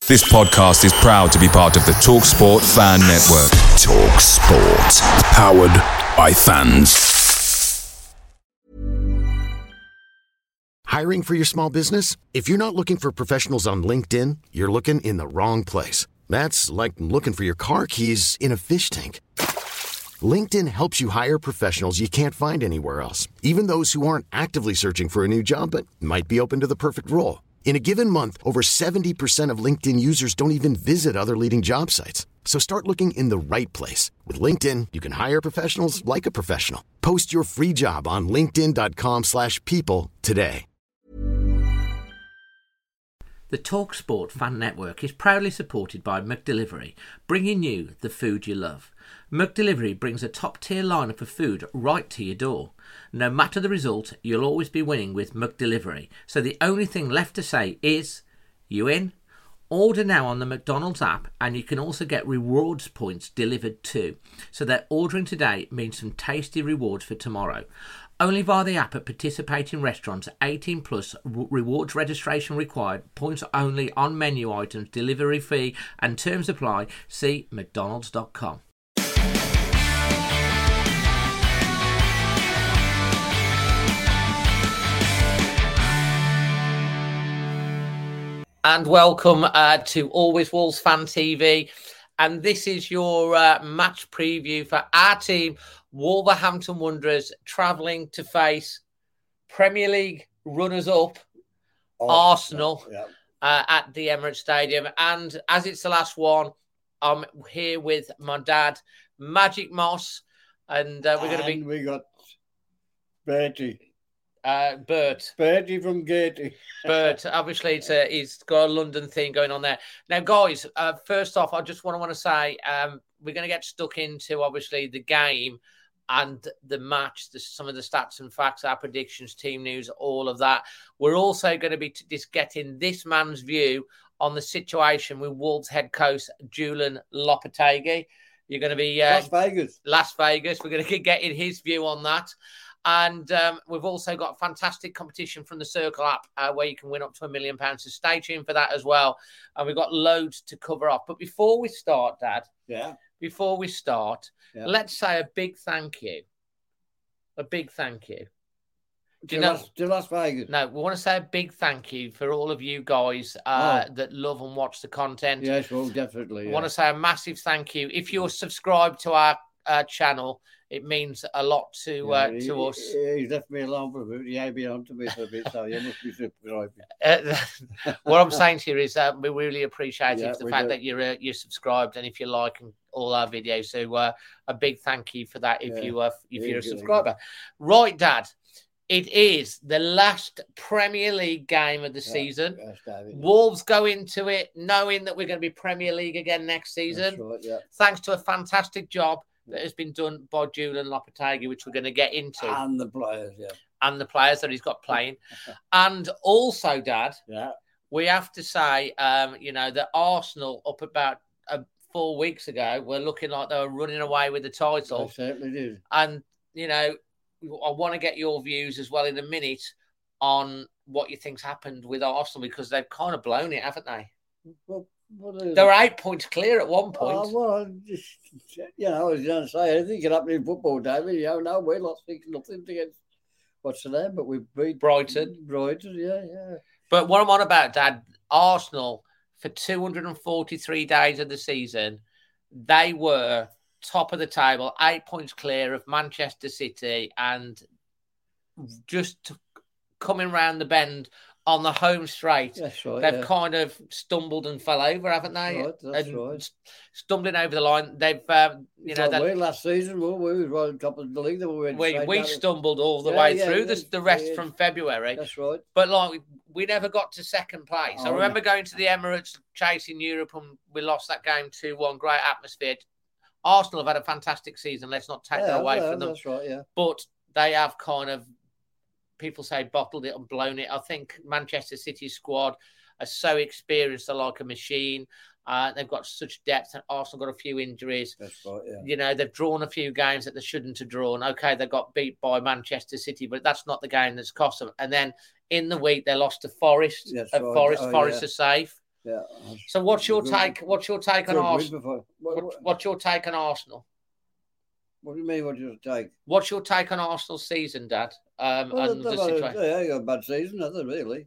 This podcast is proud to be part of the TalkSport Fan Network. TalkSport. Powered by fans. Hiring for your small business? If you're not looking for professionals on LinkedIn, you're looking in the wrong place. That's like looking for your car keys in a fish tank. LinkedIn helps you hire professionals you can't find anywhere else, even those who aren't actively searching for a new job but might be open to the perfect role. In a given month, over 70% of LinkedIn users don't even visit other leading job sites. So start looking in the right place. With LinkedIn, you can hire professionals like a professional. Post your free job on linkedin.com/people today. The TalkSport Fan Network is proudly supported by McDelivery, bringing you the food you love. McDelivery brings a top-tier lineup of food right to your door. No matter the result, you'll always be winning with McDelivery. So the only thing left to say is, you in? Order now on the McDonald's app, and you can also get rewards points delivered too. So that ordering today means some tasty rewards for tomorrow. Only via the app at participating restaurants. 18 plus, rewards registration required, points only on menu items, delivery fee and terms apply. See mcdonalds.com. And welcome to Always Wolves Fan TV. And this is your match preview for our team, Wolverhampton Wanderers, travelling to face Premier League runners-up Arsenal at the Emirates Stadium. And as it's the last one, I'm here with my dad, Magic Moss. And we're going to be... we got Bertie. Bertie from Gatey. Bert, obviously, he's got a London thing going on there. Now, guys, first off, I just want to say we're going to get stuck into, obviously, the game and the match, some of the stats and facts, our predictions, team news, all of that. We're also going to be just getting this man's view on the situation with Wolves head coach Julian Lopetegui. You're going to be... Las Vegas. We're going to get in his view on that. And we've also got fantastic competition from the Circle app where you can win up to £1 million. So stay tuned for that as well. And we've got loads to cover off. But before we start, Dad, let's say a big thank you. To Las Vegas. No, we want to say a big thank you for all of you guys that love and watch the content. Yes, well, definitely. I want to say a massive thank you. If you're subscribed to our channel, it means a lot to us. He's left me alone for a bit. He ain't been on to me for a bit, so you must be subscribed. What I'm saying to you is we really appreciate the fact that you're subscribed, and if you like all our videos. So a big thank you for that if you're a subscriber. Right, Dad. It is the last Premier League game of the season. Wolves go into it knowing that we're going to be Premier League again next season. That's right, thanks to a fantastic job that has been done by Julian Lopetegui, which we're going to get into. And the players, And the players that he's got playing. And also, Dad, we have to say, that Arsenal, up about 4 weeks ago, were looking like they were running away with the title. They certainly did. And, I want to get your views as well in a minute on what you think's happened with Arsenal, because they've kind of blown it, haven't they? Well, they were 8 points clear at one point. I was going to say, anything can happen in football, David. No, we lost 6-0 against, what's the name? But we beat Brighton, yeah. But what I'm on about, Dad, Arsenal, for 243 days of the season, they were top of the table, 8 points clear of Manchester City, and just coming round the bend on the home straight. That's right, they've kind of stumbled and fell over, haven't they? That's right. Stumbling over the line. They've, last season, we were right on top of the league. We stumbled all the way through the rest from February. That's right. But we never got to second place. I remember going to the Emirates, chasing Europe, and we lost that game 2-1. Great atmosphere. Arsenal have had a fantastic season. Let's not take that away from them. That's right, yeah. But they have kind of, people say, bottled it and blown it. I think Manchester City squad are so experienced, they're like a machine. They've got such depth, and Arsenal got a few injuries. That's right, yeah. They've drawn a few games that they shouldn't have drawn. Okay, they got beat by Manchester City, but that's not the game that's cost them. And then in the week, they lost to Forest. That's Forest are safe. Yeah. So what's your take? What's your take on Arsenal? What What's your take on Arsenal? do you mean? What's your take? What's your take on Arsenal's season, Dad? And the situation. They got a bad season, haven't they, really?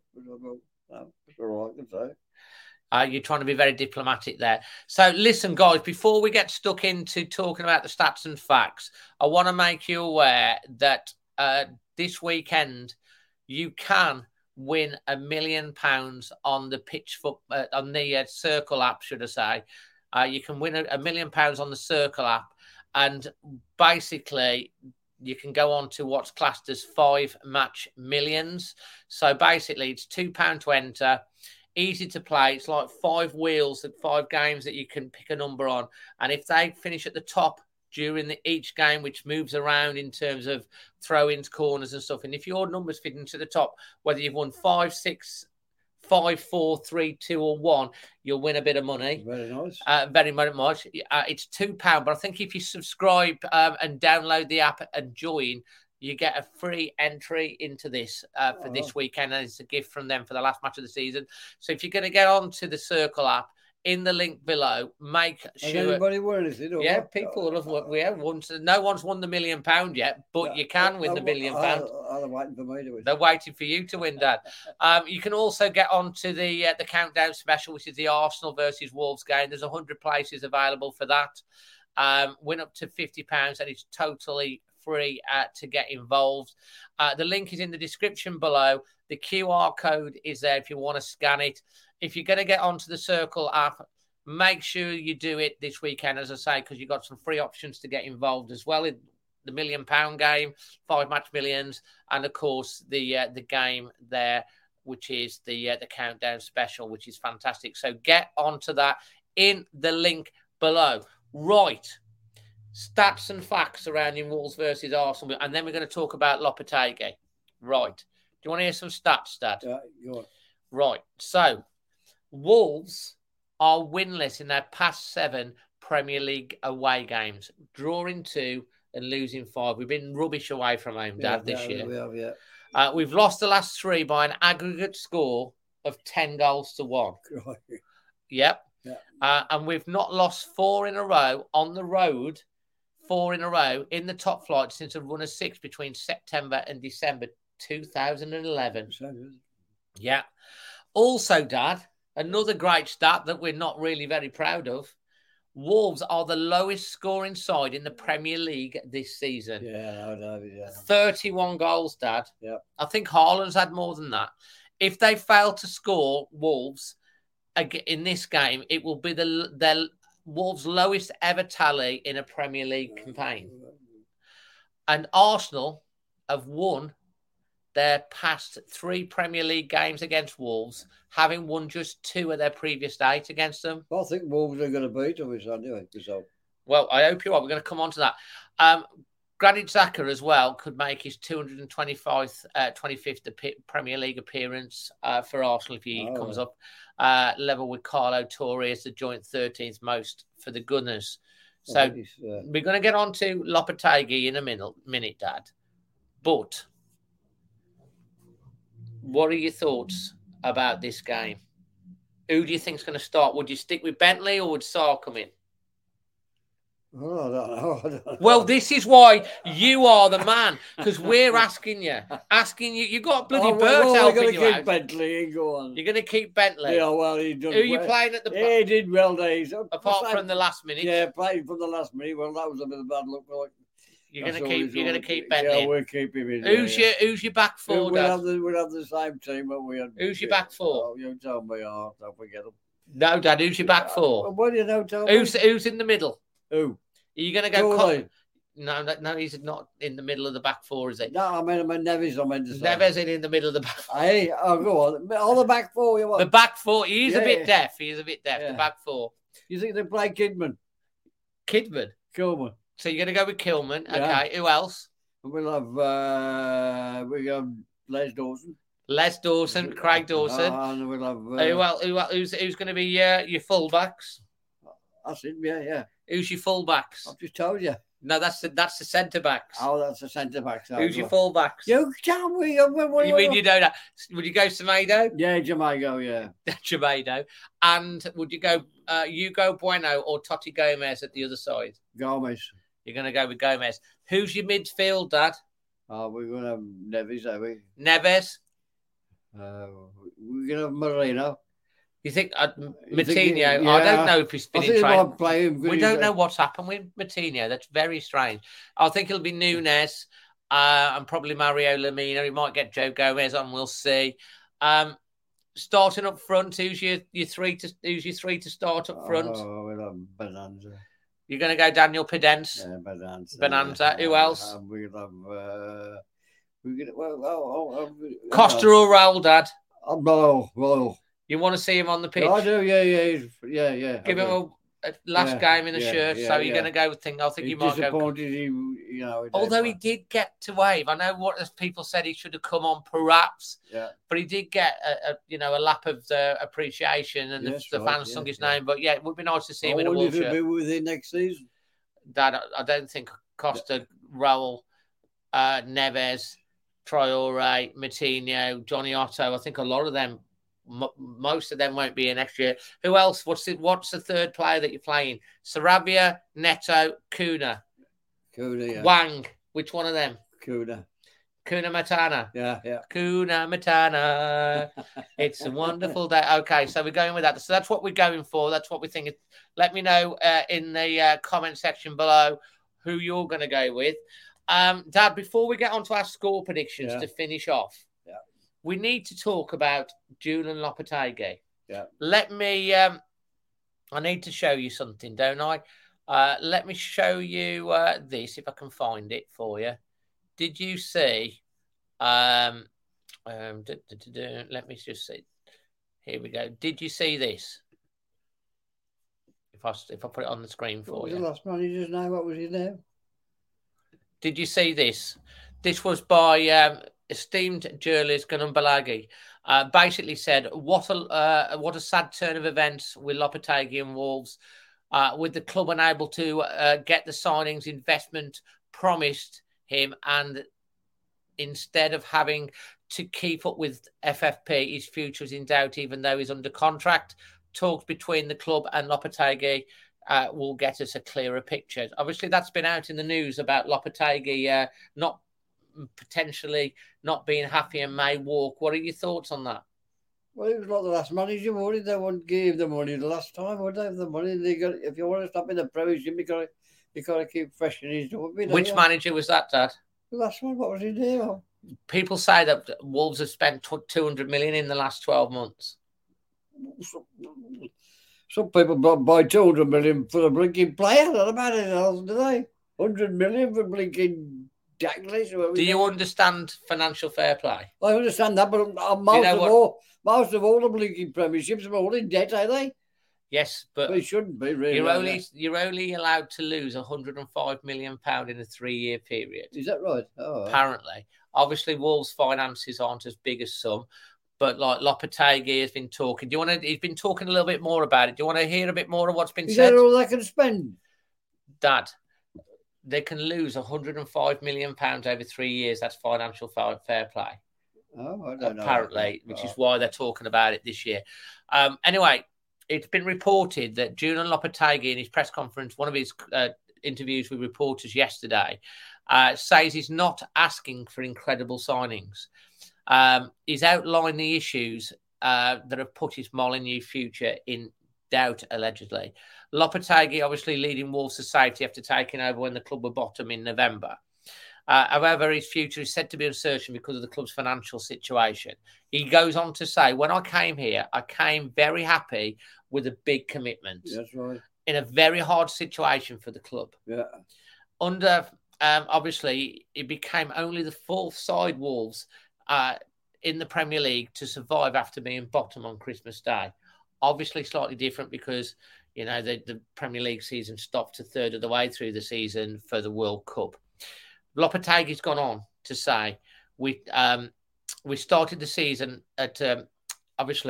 That's all I can say. You're trying to be very diplomatic there. So listen, guys, before we get stuck into talking about the stats and facts, I want to make you aware that this weekend you can win £1 million on the on the Circle app, should I say. You can win £1 million on the Circle app, and basically you can go on to what's classed as 5 match millions. So basically it's £2 to enter. Easy to play. It's like 5 wheels and 5 games that you can pick a number on. And if they finish at the top during each game, which moves around in terms of throw-ins, corners and stuff, and if your number's fitting to the top, whether you've won 5, 6, 5, 4, 3, 2 or 1, you'll win a bit of money. Very nice. Very much. It's £2. But I think if you subscribe and download the app and join, you get a free entry into this for this weekend, and it's a gift from them for the last match of the season. So if you're going to get onto the Circle app, in the link below, make sure. Has anybody won anything? Yeah, people have won. We have won. No one's won the £1 million yet, but you can win the £1 million. They're waiting for me to win. They're waiting for you to win, Dad. You can also get onto the countdown special, which is the Arsenal versus Wolves game. There's 100 places available for that. Win up to £50, and it's totally free to get involved. The link is in the description below. The QR code is there if you want to scan it. If you're going to get onto the Circle app, make sure you do it this weekend, as I say, because you've got some free options to get involved as well in the £1 million game, 5 match millions, and of course the game there, which is the countdown special, which is fantastic. So get onto that in the link below. Right. Stats and facts surrounding Wolves versus Arsenal, and then we're going to talk about Lopetegui. Right. Do you want to hear some stats, Dad? Yeah, go on. Right. So, Wolves are winless in their past 7 Premier League away games, drawing 2 and losing 5. We've been rubbish away from home, Dad, this year. We have, yeah. We've lost the last 3 by an aggregate score of 10 goals to 1. Yep. Yeah. And we've not lost 4 in a row on the road, 4 in a row in the top flight since a run of 6 between September and December 2011. Yeah. Also, Dad, another great stat that we're not really very proud of. Wolves are the lowest scoring side in the Premier League this season. Yeah, I know. Yeah. 31 goals, Dad. Yeah. I think Haaland's had more than that. If they fail to score, Wolves, in this game, it will be the Wolves' lowest ever tally in a Premier League campaign. And Arsenal have won their past 3 Premier League games against Wolves, having won just 2 of their previous 8 against them. I think Wolves are going to beat them anyway. Well, I hope you are. We're going to come on to that. Granit Xhaka as well could make his 25th Premier League appearance for Arsenal if he comes up. Level with Carlo Torre as the joint 13th most for the Gunners. So we're going to get on to Lopetegui in a minute, Dad. But what are your thoughts about this game? Who do you think is going to start? Would you stick with Bentley or would Sarr come in? Oh, I don't know. Well, this is why you are the man, because we're asking you. You got bloody Bert helping you out. Bentley, go on. You're going to keep Bentley? Yeah, well, he done. Who are you playing at the back? Yeah, he did well days. Apart from the last minute. Yeah, playing from the last minute. Well, that was a bit of bad luck. You're going to keep Bentley. Yeah, we'll keep him in. Who's your back four? We'll have the same team, but we had. Who's your back four? Oh, you tell me. Oh, don't forget them. No, Dad. Who's your back four? What do you know? Tell me. Who's in the middle? Who? Are you going to go? No, he's not in the middle of the back four, is he? No, I mean Neves. I meant to say. Neves in the middle of the back four. Hey, go on. All the back four. You want? The back four. He's a bit deaf. He's a bit deaf. Yeah. The back four. You think they play Kidman? Kilman. So you're going to go with Kilman. Yeah. Okay. Who else? We'll have Les Dawson. Les Dawson, Craig Dawson. And we'll have. Who's going to be your fullbacks? That's it. Yeah. Who's your fullbacks? I've just told you. No, that's the centre backs. Oh, that's the centre backs. Who's your full backs? You tell me. You mean you know that? Would you go Semedo? Yeah, Jamago, yeah. Semedo. And would you go Hugo Bueno or Totti Gomez at the other side? Gomez. You're going to go with Gomez. Who's your midfield, Dad? Oh, we're going to have Neves, are we? Neves? We're going to have Moreno. You think Moutinho? Yeah. I don't know if he's been in training. We don't know what's happened with Moutinho. That's very strange. I think it'll be Nunes and probably Mario Lemina. He might get Joe Gomez on. We'll see. Starting up front, who's your three to start up front? Oh, we'll have Bonanza. You're going to go Daniel Pedence? Yeah, Bonanza. Bonanza. Who else? We'll have. Costa or Raul, Dad? Raul. You want to see him on the pitch? I do, yeah. Give him a last game in a shirt. So you're going to go with thing. I think you might go. Although he did get to wave. I know what people said he should have come on, perhaps. Yeah. But he did get a lap of the appreciation, and the fans sung his name. But yeah, it would be nice to see him in a Wolves shirt. Be with him next season. Dad, I don't think Costa, Raul, Neves, Traore, Moutinho, Johnny Otto. I think a lot of them. Most of them won't be here next year. Who else? What's the third player that you're playing? Sarabia, Neto, Kuna. Yeah. Wang. Which one of them? Kuna Matana. Yeah. Kuna Matana. It's a wonderful day. Okay, so we're going with that. So that's what we're going for. That's what we think. Let me know in the comment section below who you're going to go with. Dad, before we get on to our score predictions to finish off, we need to talk about Julian Lopetegui. Yeah. Let me. I need to show you something, don't I? Let me show you this if I can find it for you. Did you see? Let me just see. Here we go. Did you see this? If I put it on the screen for you. What was the last manager's name? What was his name? Did you see this? This was by esteemed journalist Gunnar Balagi. Basically said, what a sad turn of events with Lopetegui and Wolves, with the club unable to get the signings investment promised him, and instead of having to keep up with FFP, his future is in doubt, even though he's under contract. Talks between the club and Lopetegui will get us a clearer picture. Obviously, that's been out in the news about Lopetegui potentially not being happy and may walk. What are your thoughts on that? Well, it was not the last manager, would it? They wouldn't give the money the last time, would they? Have the money, if you want to stop in the Premiership, you got to keep fresh in his job. Which manager was that, Dad? The last one. What was his name? People say that Wolves have spent 200 million in the last 12 months. Some people buy 200 million for a blinking player. Not about it else, do they? 100 million for blinking Douglas. Do you understand financial fair play? I understand that, but most of all the blinking Premierships are all in debt, are they? Yes, but it shouldn't be really. You're only allowed to lose £105 million in a 3-year period. Is that right? Oh, apparently, obviously, Wolves' finances aren't as big as some. But like Lopetegui has been talking. He's been talking a little bit more about it. Do you want to hear a bit more of what's been said? Is that all they can spend? Dad, they can lose £105 million over 3 years. That's financial fair play. Oh, I don't know. Apparently, which is why they're talking about it this year. Anyway, it's been reported that Julian Lopetegui in his press conference, one of his interviews with reporters yesterday, says he's not asking for incredible signings. He's outlined the issues that have put his Molineux future in doubt, allegedly. Lopetegui obviously leading Wolves to safety after taking over when the club were bottom in November. However, his future is said to be uncertain because of the club's financial situation. He goes on to say, when I came here, I came very happy with a big commitment. That's right. In a very hard situation for the club. Yeah. Under, obviously, it became only the fourth side Wolves in the Premier League to survive after being bottom on Christmas Day. Obviously, slightly different because, the Premier League season stopped a third of the way through the season for the World Cup. Lopetegui's gone on to say, we started the season at, obviously,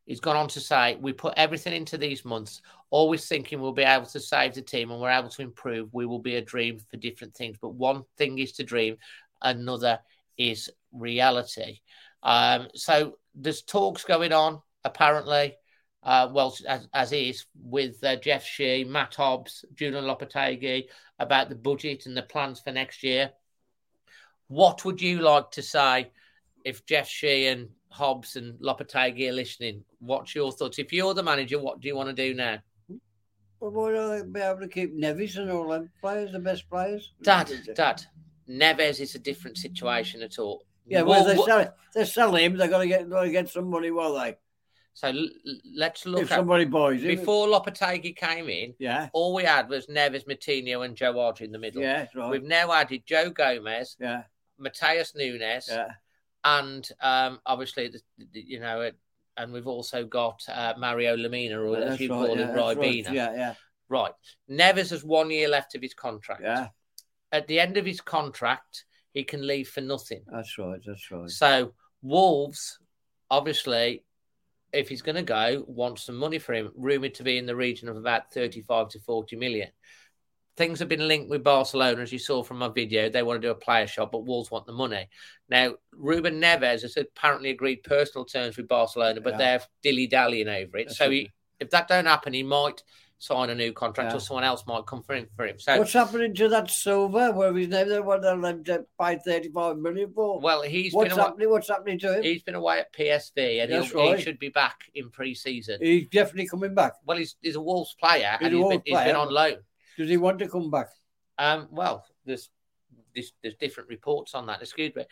He's gone on to say, we put everything into these months, always thinking we'll be able to save the team and we're able to improve. We will be a dream for different things. But one thing is to dream, another is reality. So there's talks going on, apparently, as is, with Jeff Shee, Matt Hobbs, Julian Lopetegui, about the budget and the plans for next year. What would you like to say if Jeff Shee and Hobbs and Lopetegui are listening? What's your thoughts? If you're the manager, what do you want to do now? Well, will be able to keep Neves and all them players, the best players? Dad, Neves is a different situation at all. Yeah, well, they sell him. They're going to get some money, will they? So let's look if somebody buys him. Before Lopetegui came in, yeah, all we had was Neves, Moutinho and Joe Hart in the middle. Yeah, that's right. We've now added Joe Gomez, yeah, Mateus Nunes, yeah, and obviously, and we've also got Mario Lemina, or as you call him, Ribena. Right. Yeah. Right. Neves has 1 year left of his contract. Yeah. At the end of his contract, he can leave for nothing. That's right. So Wolves, obviously, if he's going to go, want some money for him, rumoured to be in the region of about 35 to 40 million. Things have been linked with Barcelona, as you saw from my video. They want to do a player shop, but Wolves want the money. Now, Ruben Neves has apparently agreed personal terms with Barcelona, but they're dilly-dallying over it. If that don't happen, he might sign a new contract or someone else might come for him. So what's happening to that Silva? Where his name? They want to pay 35 million for. Well, what's happening to him? He's been away at PSV, and he should be back in pre-season. He's definitely coming back. Well, he's a Wolves player, and he's been on loan. Does he want to come back? Well, there's different reports on that. Excuse me.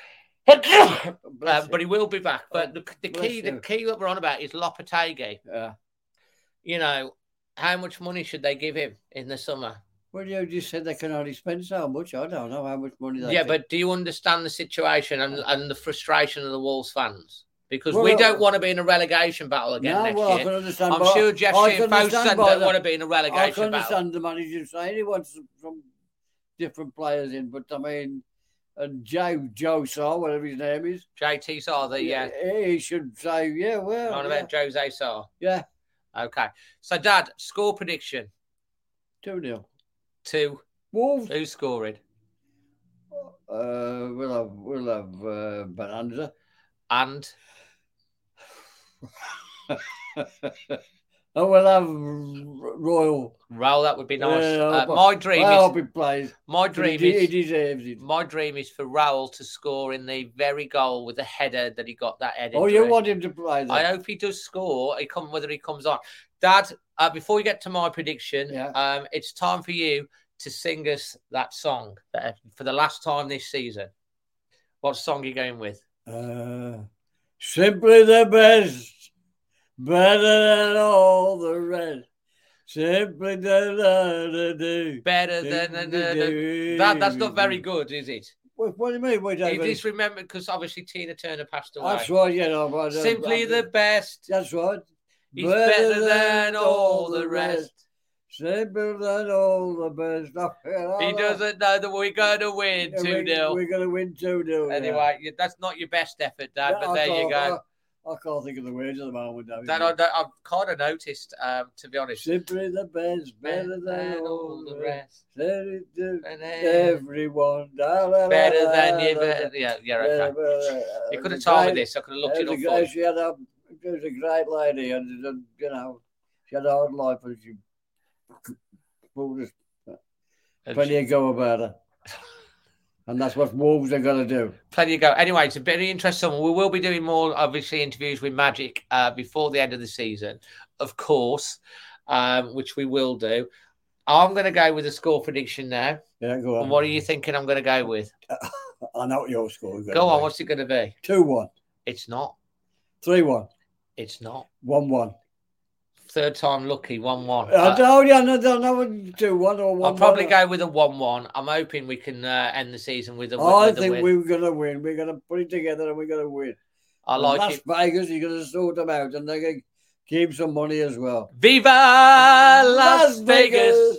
But he will be back. But the key that we're on about is Lopetegui. Yeah. You know, how much money should they give him in the summer? Well, you just said they can only spend so much. I don't know how much money they Yeah, but do you understand the situation and the frustration of the Wolves fans? Because we don't want to be in a relegation battle again next year. I can understand. I'm sure Jeff Shee and Fosun don't want to be in a relegation battle. I can understand the manager saying he wants some different players in, but I mean, and Joe Sarr, whatever his name is. JT Sarr, he should say, Not about Jose Sarr. Yeah. Okay. So, Dad, score prediction. 2-0. 2. Wolves. Who's scoring? We'll have Bonanza. And? And we'll have Royal. That would be nice. My dream is. I hope he plays. My dream he deserves it. My dream is for Raul to score in the very goal with the header that he got that header. Oh, you want him to play then? I hope he does score. Whether he comes on. Dad, before we get to my prediction, it's time for you to sing us that song for the last time this season. What song are you going with? Simply the best, better than all the rest. Simply better than that's not very good, is it? What do you mean? You just remember because obviously Tina Turner passed away. That's right, Simply the best. That's right. He's better than all the rest. Simpler than all the best. He doesn't know that we're going to win 2-0. We're going to win 2-0. Anyway, that's not your best effort, Dad, but there you go. I can't think of the words at the moment, David. I've kind of noticed, to be honest. Simply the best, better than all the rest. Everyone. Better than you. Yeah, okay. You could have told me this. I could have looked it up for you. She was a great lady, and, she had a hard life, and she plenty of go about her. And that's what Wolves are going to do. Plenty of go. Anyway, it's a very interesting one. We will be doing more, obviously, interviews with Magic before the end of the season, of course, which we will do. I'm going to go with a score prediction now. Yeah, go on. And what are you thinking I'm going to go with? I know what your score is going to be. Go on, what's it going to be? 2-1. It's not. 3-1. It's not. 1-1. Third time lucky, 1-1. I don't know 2-1 or 1-1. I'll probably go with a 1-1. I'm hoping we can end the season with a win. I think we're going to win. We're going to put it together and we're going to win. I like it. Las Vegas, you're going to sort them out and they're going to keep some money as well. Viva Las Vegas!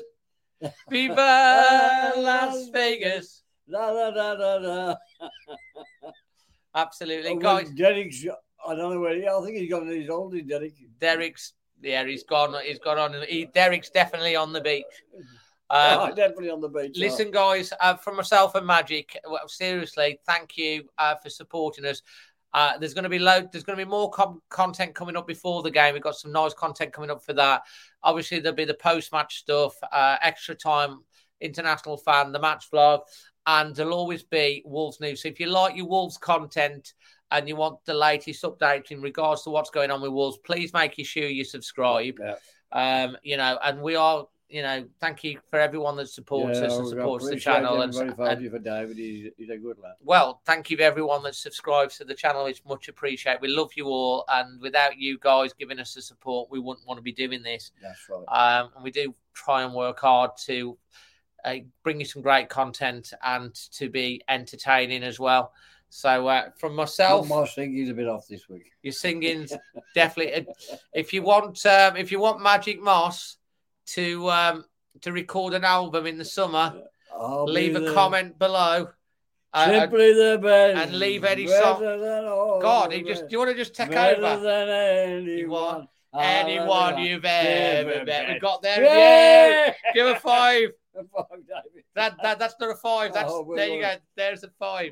Viva Las Vegas! La, la, la, la, la. Absolutely, guys. I don't know where he is. I think he's gone in his oldies, Derek. He's gone on. Derek's definitely on the beach. Definitely on the beach. Listen, guys, from myself and Magic, seriously, thank you for supporting us. There's going to be more content coming up before the game. We've got some nice content coming up for that. Obviously, there'll be the post-match stuff, extra time, international fan, the match vlog, and there'll always be Wolves news. So if you like your Wolves content and you want the latest updates in regards to what's going on with Wolves, please make sure you subscribe. Yeah. And we are. Thank you for everyone that supports us and supports the channel. And thank you for David. He's a good lad. Well, thank you to everyone that subscribes to the channel. It's much appreciated. We love you all, and without you guys giving us the support, we wouldn't want to be doing this. That's right. And we do try and work hard to bring you some great content and to be entertaining as well. So from myself, my singing's a bit off this week. Your singing's definitely. If you want Magic Moss to record an album in the summer, leave a comment below. Simply the best. And leave any song. God, do you want to just take over? Than anyone you've ever met. We got there. Yeah. Give a 5. That's not a 5. There you go. There's a 5.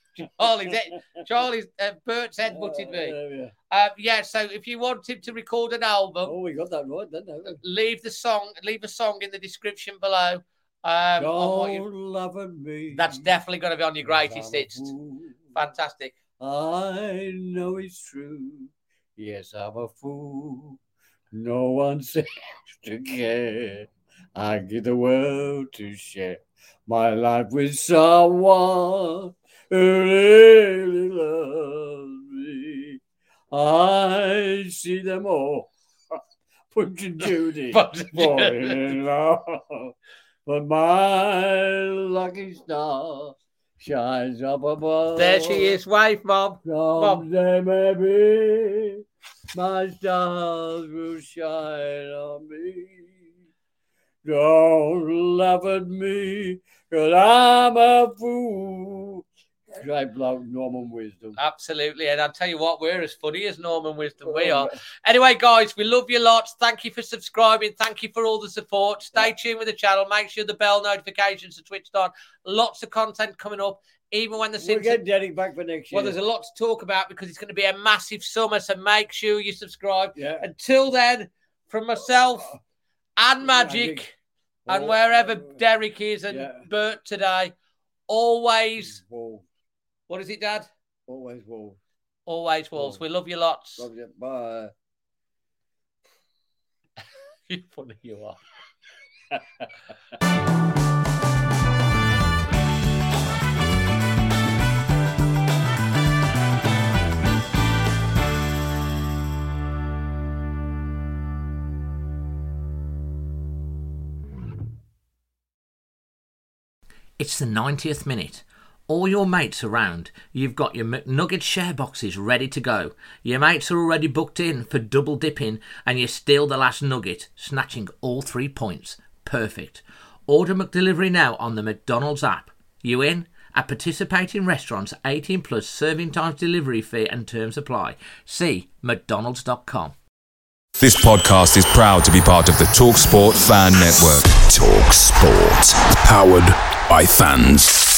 Charlie's Bert's headbutted me. So if you want him to record an album, we got that right, didn't we? leave a song in the description below. Don't laugh at me. That's definitely going to be on your greatest hits. Fantastic. I know it's true. Yes, I'm a fool. No one seems to care. I give the world to share my life with someone who really loves me. I see them all. Punch and Judy falling in love. But my lucky star shines up above. There she is, wave, Mom. Someday maybe my stars will shine on me. Don't laugh at me, 'cause I'm a fool. Great bloke, Norman Wisdom. Absolutely. And I'll tell you what, we're as funny as Norman Wisdom. We are. Anyway, guys, we love you lots. Thank you for subscribing. Thank you for all the support. Stay tuned with the channel. Make sure the bell notifications are switched on. Lots of content coming up. Even when the We'll get Derek back for next year. Well, there's a lot to talk about because it's going to be a massive summer. So make sure you subscribe. Yeah. Until then, from myself and Magic and wherever Derek is and Bert today, always... What is it, Dad? Always Wolves. Always Wolves. We love you lots. Love you. Bye. You funny you are. It's the 90th minute. All your mates around. You've got your McNugget share boxes ready to go. Your mates are already booked in for double dipping and you steal the last nugget, snatching all 3 points. Perfect. Order McDelivery now on the McDonald's app. You in? At participating restaurants, 18 plus serving times, delivery fee and terms apply. See mcdonalds.com. This podcast is proud to be part of the TalkSport Fan Network. TalkSport. Powered by fans.